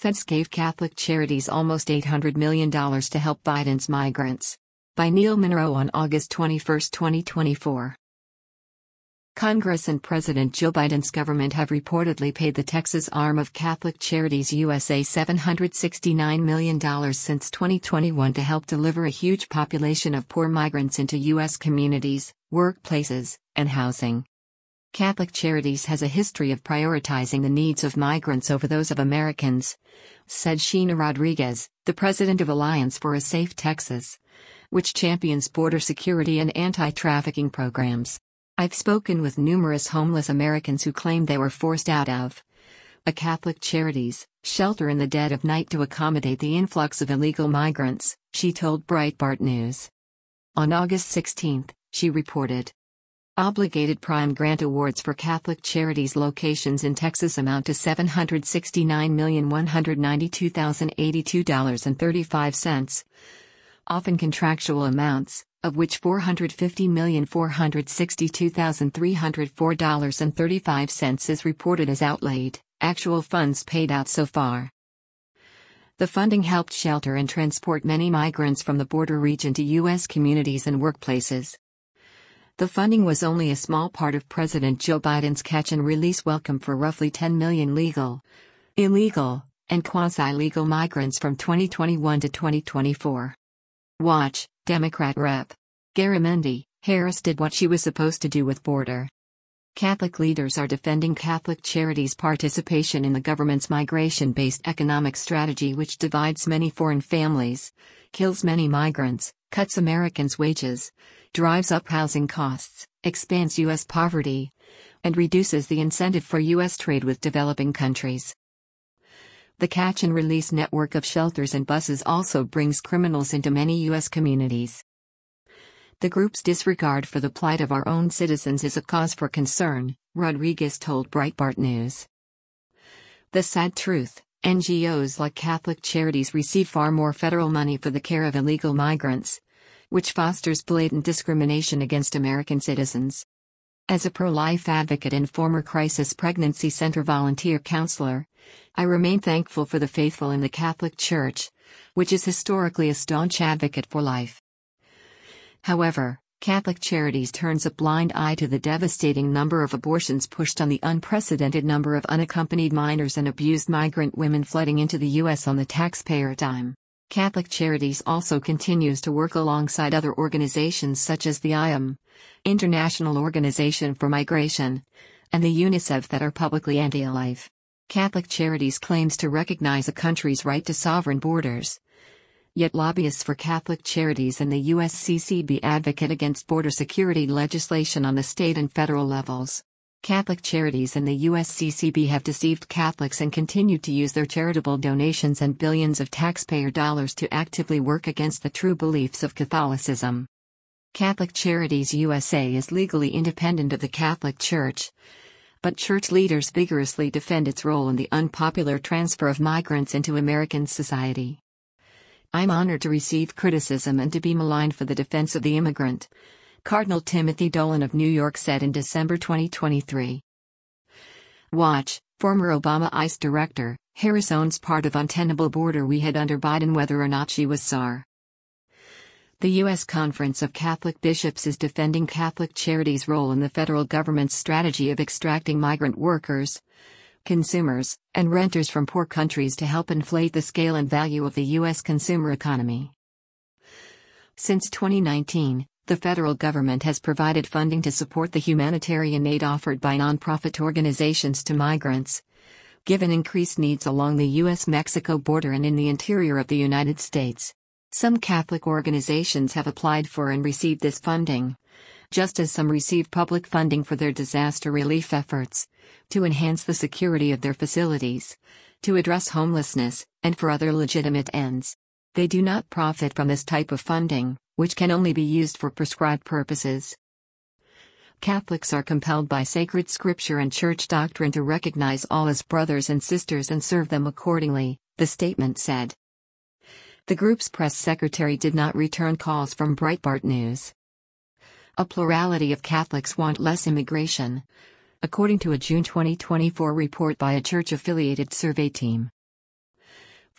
Feds gave Catholic Charities almost $800 million to help Biden's migrants. By Neil Monroe on August 21, 2024. Congress and President Joe Biden's government have reportedly paid the Texas arm of Catholic Charities USA $769 million since 2021 to help deliver a huge population of poor migrants into U.S. communities, workplaces, and housing. Catholic Charities has a history of prioritizing the needs of migrants over those of Americans, said Sheena Rodriguez, the president of Alliance for a Safe Texas, which champions border security and anti-trafficking programs. I've spoken with numerous homeless Americans who claim they were forced out of a Catholic Charities shelter in the dead of night to accommodate the influx of illegal migrants, she told Breitbart News. On August 16, she reported. Obligated Prime Grant awards for Catholic Charities locations in Texas amount to $769,192,082.35, often contractual amounts, of which $450,462,304.35 is reported as outlaid, actual funds paid out so far. The funding helped shelter and transport many migrants from the border region to U.S. communities and workplaces. The funding was only a small part of President Joe Biden's catch-and-release welcome for roughly 10 million legal, illegal, and quasi-legal migrants from 2021 to 2024. Watch, Democrat Rep. Garamendi, Harris did what she was supposed to do with border. Catholic leaders are defending Catholic Charities' participation in the government's migration-based economic strategy, which divides many foreign families, kills many migrants, cuts Americans' wages, drives up housing costs, expands U.S. poverty, and reduces the incentive for U.S. trade with developing countries. The catch-and-release network of shelters and buses also brings criminals into many U.S. communities. The group's disregard for the plight of our own citizens is a cause for concern, Rodriguez told Breitbart News. The sad truth, NGOs like Catholic Charities receive far more federal money for the care of illegal migrants, which fosters blatant discrimination against American citizens. As a pro-life advocate and former crisis pregnancy center volunteer counselor, I remain thankful for the faithful in the Catholic Church, which is historically a staunch advocate for life. However, Catholic Charities turns a blind eye to the devastating number of abortions pushed on the unprecedented number of unaccompanied minors and abused migrant women flooding into the U.S. on the taxpayer dime. Catholic Charities also continues to work alongside other organizations such as the IOM, International Organization for Migration, and the UNICEF that are publicly anti-life. Catholic Charities claims to recognize a country's right to sovereign borders. Yet lobbyists for Catholic Charities and the USCCB advocate against border security legislation on the state and federal levels. Catholic Charities and the USCCB have deceived Catholics and continue to use their charitable donations and billions of taxpayer dollars to actively work against the true beliefs of Catholicism. Catholic Charities USA is legally independent of the Catholic Church, but church leaders vigorously defend its role in the unpopular transfer of migrants into American society. I'm honored to receive criticism and to be maligned for the defense of the immigrant, Cardinal Timothy Dolan of New York said in December 2023. Watch, former Obama ICE director, Harris owns part of untenable border we had under Biden whether or not she was SAR. The U.S. Conference of Catholic Bishops is defending Catholic Charities' role in the federal government's strategy of extracting migrant workers, consumers, and renters from poor countries to help inflate the scale and value of the U.S. consumer economy. Since 2019, the federal government has provided funding to support the humanitarian aid offered by nonprofit organizations to migrants, given increased needs along the U.S.-Mexico border and in the interior of the United States. Some Catholic organizations have applied for and received this funding, just as some receive public funding for their disaster relief efforts, to enhance the security of their facilities, to address homelessness, and for other legitimate ends. They do not profit from this type of funding, which can only be used for prescribed purposes. Catholics are compelled by sacred scripture and church doctrine to recognize all as brothers and sisters and serve them accordingly, the statement said. The group's press secretary did not return calls from Breitbart News. A plurality of Catholics want less immigration, according to a June 2024 report by a church-affiliated survey team.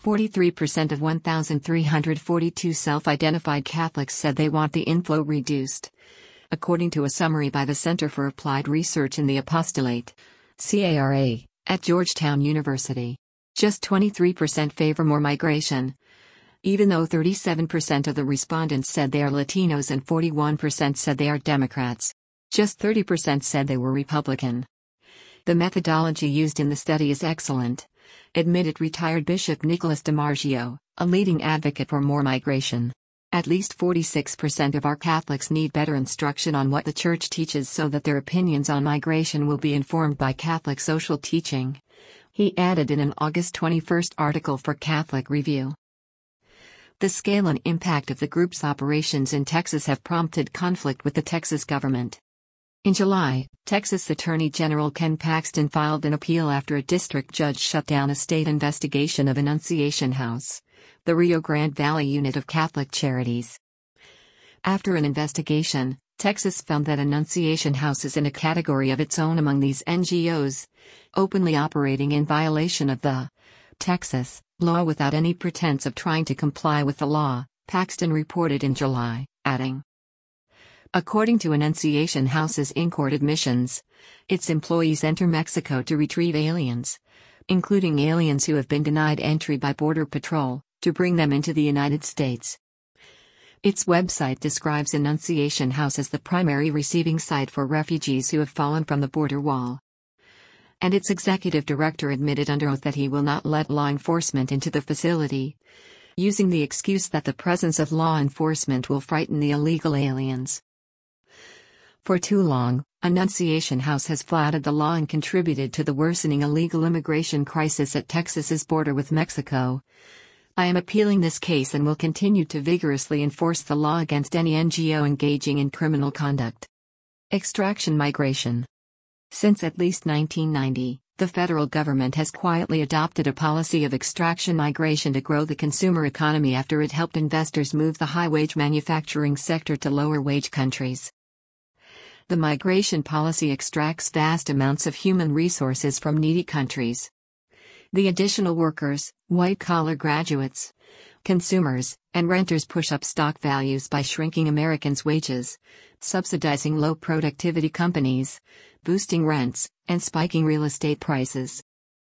43% of 1,342 self-identified Catholics said they want the inflow reduced, according to a summary by the Center for Applied Research in the Apostolate, CARA, at Georgetown University. Just 23% favor more migration, even though 37% of the respondents said they are Latinos and 41% said they are Democrats. Just 30% said they were Republican. The methodology used in the study is excellent, admitted retired Bishop Nicholas DiMarzio, a leading advocate for more migration. At least 46% of our Catholics need better instruction on what the Church teaches so that their opinions on migration will be informed by Catholic social teaching, he added in an August 21 article for Catholic Review. The scale and impact of the group's operations in Texas have prompted conflict with the Texas government. In July, Texas Attorney General Ken Paxton filed an appeal after a district judge shut down a state investigation of Annunciation House, the Rio Grande Valley unit of Catholic Charities. After an investigation, Texas found that Annunciation House is in a category of its own among these NGOs, openly operating in violation of the Texas law without any pretense of trying to comply with the law, Paxton reported in July, adding, according to Annunciation House's in-court admissions, its employees enter Mexico to retrieve aliens, including aliens who have been denied entry by Border Patrol, to bring them into the United States. Its website describes Annunciation House as the primary receiving site for refugees who have fallen from the border wall. And its executive director admitted under oath that he will not let law enforcement into the facility, using the excuse that the presence of law enforcement will frighten the illegal aliens. For too long, Annunciation House has flouted the law and contributed to the worsening illegal immigration crisis at Texas's border with Mexico. I am appealing this case and will continue to vigorously enforce the law against any NGO engaging in criminal conduct. Extraction migration. Since at least 1990, the federal government has quietly adopted a policy of extraction migration to grow the consumer economy after it helped investors move the high-wage manufacturing sector to lower-wage countries. The migration policy extracts vast amounts of human resources from needy countries. The additional workers, white-collar graduates, consumers, and renters push up stock values by shrinking Americans' wages, subsidizing low-productivity companies, boosting rents, and spiking real estate prices.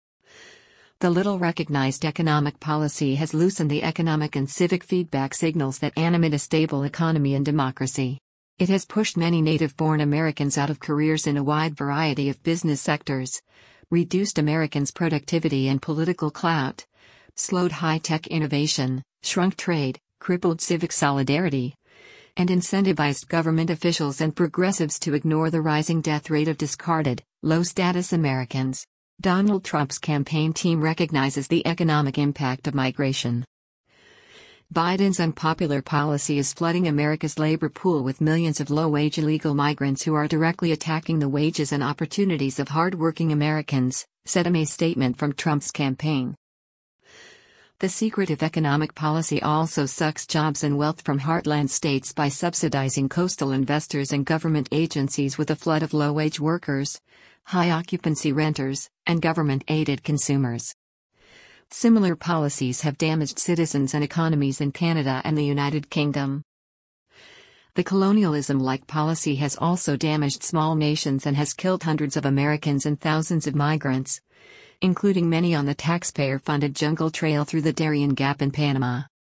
The little-recognized economic policy has loosened the economic and civic feedback signals that animate a stable economy and democracy. It has pushed many native-born Americans out of careers in a wide variety of business sectors, reduced Americans' productivity and political clout, slowed high-tech innovation, shrunk trade, crippled civic solidarity, and incentivized government officials and progressives to ignore the rising death rate of discarded, low-status Americans. Donald Trump's campaign team recognizes the economic impact of migration. Biden's unpopular policy is flooding America's labor pool with millions of low-wage illegal migrants who are directly attacking the wages and opportunities of hard-working Americans, said a May statement from Trump's campaign. The secretive economic policy also sucks jobs and wealth from heartland states by subsidizing coastal investors and government agencies with a flood of low-wage workers, high-occupancy renters, and government-aided consumers. Similar policies have damaged citizens and economies in Canada and the United Kingdom. The colonialism-like policy has also damaged small nations and has killed hundreds of Americans and thousands of migrants, including many on the taxpayer-funded Jungle Trail through the Darien Gap in Panama.